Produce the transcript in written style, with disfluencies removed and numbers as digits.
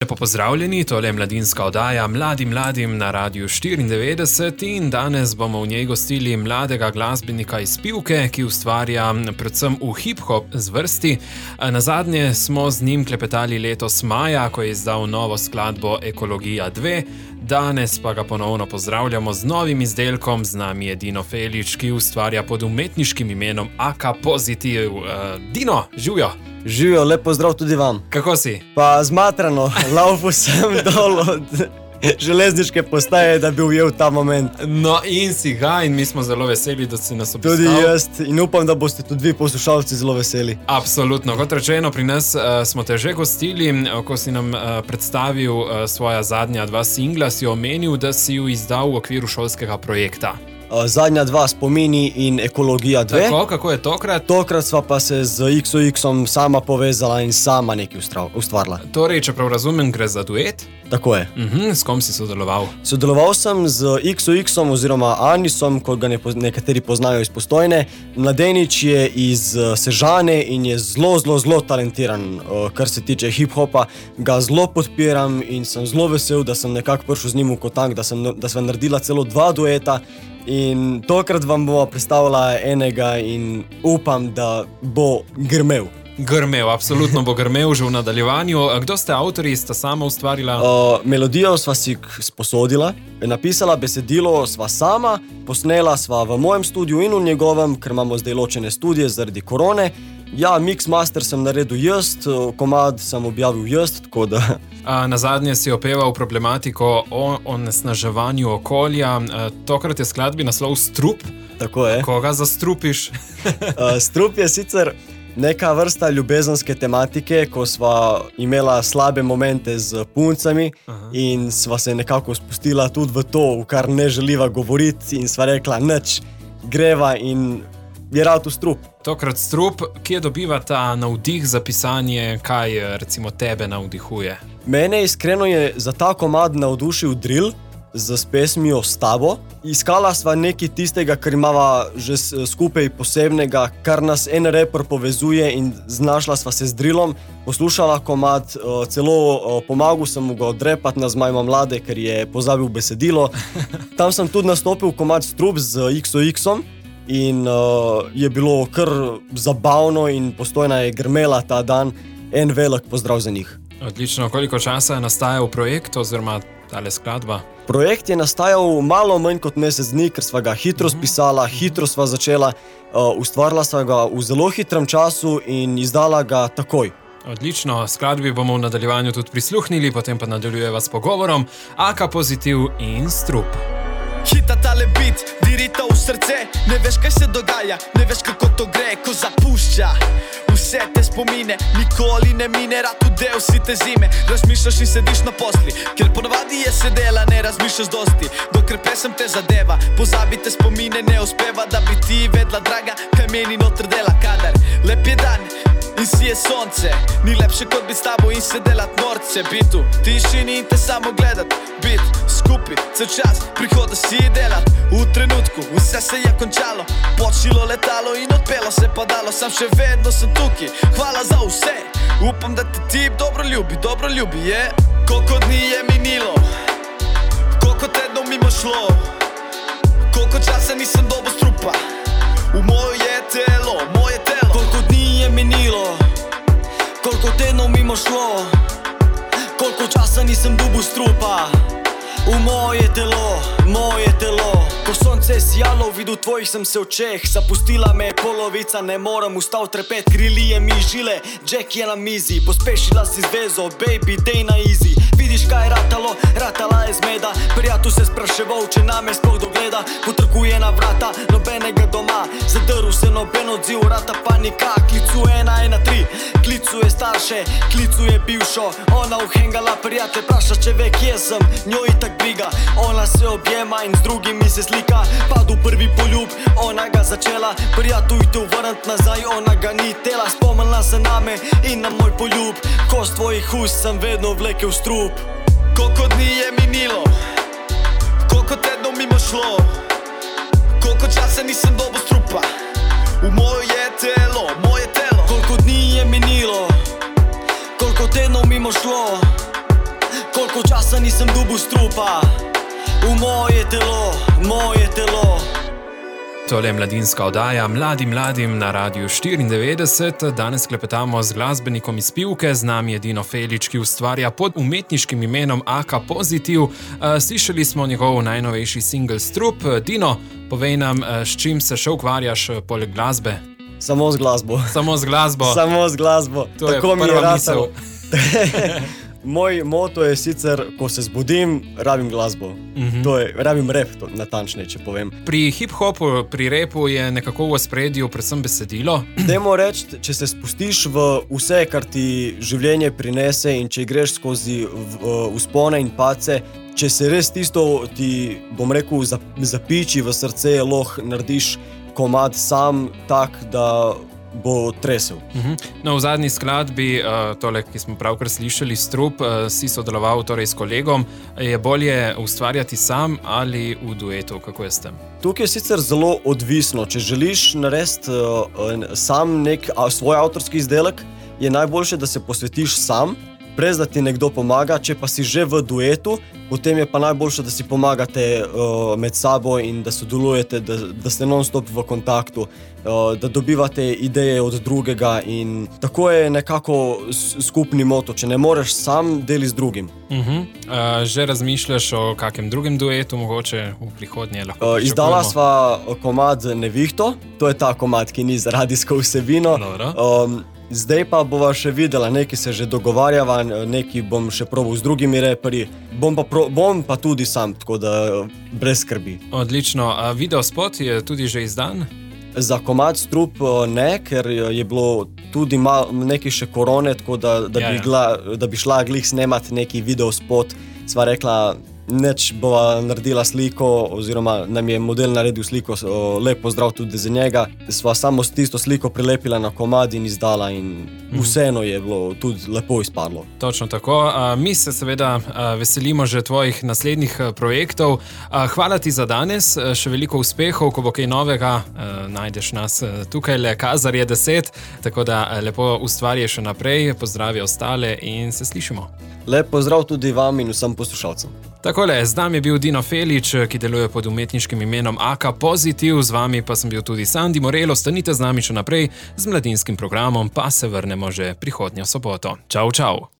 Lepo pozdravljeni, tole je mladinska oddaja Mladim na Radiu 94 in danes bomo v njej gostili mladega glasbenika iz Pivke, ki ustvarja predvsem v hip-hop zvrsti. Nazadnje smo z njim klepetali letos maja, ko je izdal novo skladbo Ekologija 2. Danes pa ga ponovno pozdravljamo z novim izdelkom. Z nami je Dino Felič, ki ustvarja pod umetniškim imenom AK Pozitiv. Dino, živjo! Živijo, lep pozdrav tudi vam. Kako si? Pa zmatrano, laufal sem dol od železniške postaje, da bi ujel ta moment. No in si ga in mi smo zelo veseli, da si nas obiskal. Tudi jaz in upam, da boste tudi vi poslušalci zelo veseli. Absolutno, kot rečeno, pri nas smo te že gostili, ko si nam predstavil svoja zadnja dva singla, si omenil, da si ju izdal v okviru šolskega projekta. Zadnja dva, Spomini in Ekologija 2. Tako, kako je tokrat? Tokrat sva pa se z XOX-om sama povezala in sama nekaj ustvarila. Torej, če prav razumem, gre za duet? Tako je. S kom si sodeloval? Sodeloval sem z XOX-om oziroma Anisom, kot ga nekateri poznajo iz Postojne. Mladenič je iz Sežane in je zelo talentiran, kar se tiče hip-hopa. Ga zelo podpiram in sem zelo vesel, da sem nekako prišel z njim v kontakt, da sva naredila celo dva dueta. In tokrat vam bomo predstavila enega in upam, da bo grmel. Grmel, absolutno bo grmel že v nadaljevanju. Kdo ste avtorji, sta sama ustvarila? Melodijo sva si sposodila, napisala besedilo sva sama, posnela sva v mojem studiu in v njegovem, ker imamo zdaj ločene studije zaradi korone. Ja, mix master sem naredil jaz, komad sem objavil jaz, tako da... Nazadnje si opeval problematiko o onesnaževanju okolja. Tokrat je skladbi naslov Strup. Tako je. Koga zastrupiš? Strup je sicer neka vrsta ljubezenske tematike, ko sva imela slabe momente z puncami. In sva se nekako spustila tudi v to, v kar ne želiva govoriti in sva rekla, nič, greva in je rad v Strup. Tokrat Strup, kje dobiva ta navdih za pisanje, kaj recimo tebe navdihuje? Mene iskreno je za ta komad navdušil drill s pesmijo S tabo. Iskala sva nekaj tistega, kar imava že skupaj posebnega, kar nas en rapper povezuje in znašla sva se z drillom. Poslušala komad, celo pomagal sem mu ga odrepati na Zmajma mlade, ker je pozabil besedilo. Tam sem tudi nastopil komad Strup z XOX-om. In je bilo kar zabavno in Postojna je grmela ta dan. En velik pozdrav za njih. Odlično, koliko časa je nastajal projekt oziroma tale skladba? Projekt je nastajal malo manj kot mesec dni, ker sva ga hitro spisala, hitro sva začela, ustvarila sva ga v zelo hitrem času in izdala ga takoj. Odlično, skladbi bomo v nadaljevanju tudi prisluhnili, potem pa nadaljujeva s pogovorom. AK Pozitiv in Strup. Hita tale beat, dirita v srce. Ne veš, kaj se dogaja, ne veš, kako to gre, ko zapušča vse te spomine. Nikoli ne mine, rad del si te zime. Razmišljaš in sediš na posli, ker ponovadi je sedela, ne razmišljaš dosti. Dokler pesem te zadeva, pozabite spomine, ne uspeva, da bi ti vedla, draga, kaj meni notr dela kadar. Lep je dan in si je sonce, ni lepše kot bit s tabo in se delat norce. Bitu, tišini in te samo gledat, bit skupaj, cel čas, prihoda si delat. V trenutku, vse se je končalo, počilo letalo in odpelo se padalo. Sam še vedno sem tukaj, hvala za vse. Upam, da te tip dobro ljubi, je. Koliko dni je minilo, koliko tednov mimo šlo, koliko časa nisem dobil strupa v moje telo. Koliko dni je minilo, koliko tednov mimo šlo, koliko časa nisem dobil strupa v moje telo. Ko sonce je sijalo, videl tvojih sem se očeh. Zapustila me je polovica, ne morem ustal trepet. Krilije mi žile, Jack je na mizi. Pospešila si zvezo, baby, dej na easy. Vidiš kaj je ratala je zmeda. Prijatelj se spraševal, če name sploh dogleda. Potrkuje na vrata, nobenega doma. Zadrl se noben odziv, rata panika. Klicuje 113, klicuje starše, klicuje bivšo. Ona uhengala prijatelj, praša, če ve kje sem, njo itak briga. Ona se objema in z drugimi se slika. Padl prvi poljub, ona ga začela. Prijatelj te uvrnit nazaj, ona ga ni tela. Spomnila se name in na moj poljub. Kost tvojih ust sem vedno vlekel strup. Koliko dni je minilo, koliko tednov mimo šlo, koliko časa nisem dobil strupa v moje telo. Koliko dni je minilo, koliko tednov mimo šlo, Toliko časa nisem dobil strupa v moje telo, moje telo. Tole je mladinska oddaja Mladim na Radiu 94. Danes klepetamo z glasbenikom iz Pivke, z nami je Dino Felič, ki ustvarja pod umetniškim imenom AK Pozitiv. Slišali smo njegov najnovejši single Strup. Dino, povej nam, s čim se še ukvarjaš poleg glasbe? Samo z glasbo. Samo z glasbo? Samo z glasbo. To je prva misel. Moj moto je sicer, ko se zbudim, rabim glasbo. To je, rabim rap, natančneje, če povem. Pri hip-hopu, pri rapu je nekako v ospredju predvsem besedilo. Dajmo reči, če se spustiš v vse, kar ti življenje prinese in če greš skozi vzpone in padce, če se res tisto ti, bom rekel, zapiči v srce, lahko narediš komad sam tak, da bo tresel. No, v zadnji skladbi, tole, ki smo pravkar slišali, Strup, si sodeloval torej s kolegom. Je bolje ustvarjati sam ali v duetu? Kako je s tem? Tukaj je sicer zelo odvisno. Če želiš narediti sam nek svoj avtorski izdelek, je najboljše, da se posvetiš sam, brez da ti nekdo pomaga. Če pa si že v duetu, potem je pa najboljše, da si pomagate med sabo in da sodelujete, da ste non-stop v kontaktu, da dobivate ideje od drugega in tako je nekako skupni moto. Če ne moreš sam, deli z drugim. Že razmišljaš o kakem drugem duetu, mogoče v prihodnje lahko? Izdala sva komad Nevihto, to je ta komad, ki ni za radijsko vsebino. Zdaj pa bova še videla, nekaj se že dogovarjava, nekaj bom še probal z drugimi reperji, bom pa tudi sam, tako da brez skrbi. Odlično. Videospot je tudi že izdan? Za komad Strup ne, ker je bilo tudi nekaj še korone, tako da bi šla glih snemati neki videospot. Sva rekla, neč bova naredila sliko, oziroma nam je model naredil sliko, lep pozdrav tudi za njega. Sva samo tisto sliko prilepila na komad in izdala in vseeno je bilo tudi lepo izpadlo. Točno tako. Mi se seveda veselimo že tvojih naslednjih projektov. Hvala ti za danes, še veliko uspehov, ko bo kaj novega, najdeš nas tukaj, Kazar je 10, tako da lepo ustvarjaj še naprej, pozdravi ostale in se slišimo. Lep pozdrav tudi vam in vsem poslušalcem. Takole, z nami je bil Dino Felič, ki deluje pod umetniškim imenom AK Pozitiv, z vami pa sem bil tudi Sandi Morel. Ostanite z nami še naprej, z mladinskim programom pa se vrnemo že prihodnjo soboto. Čau, čau!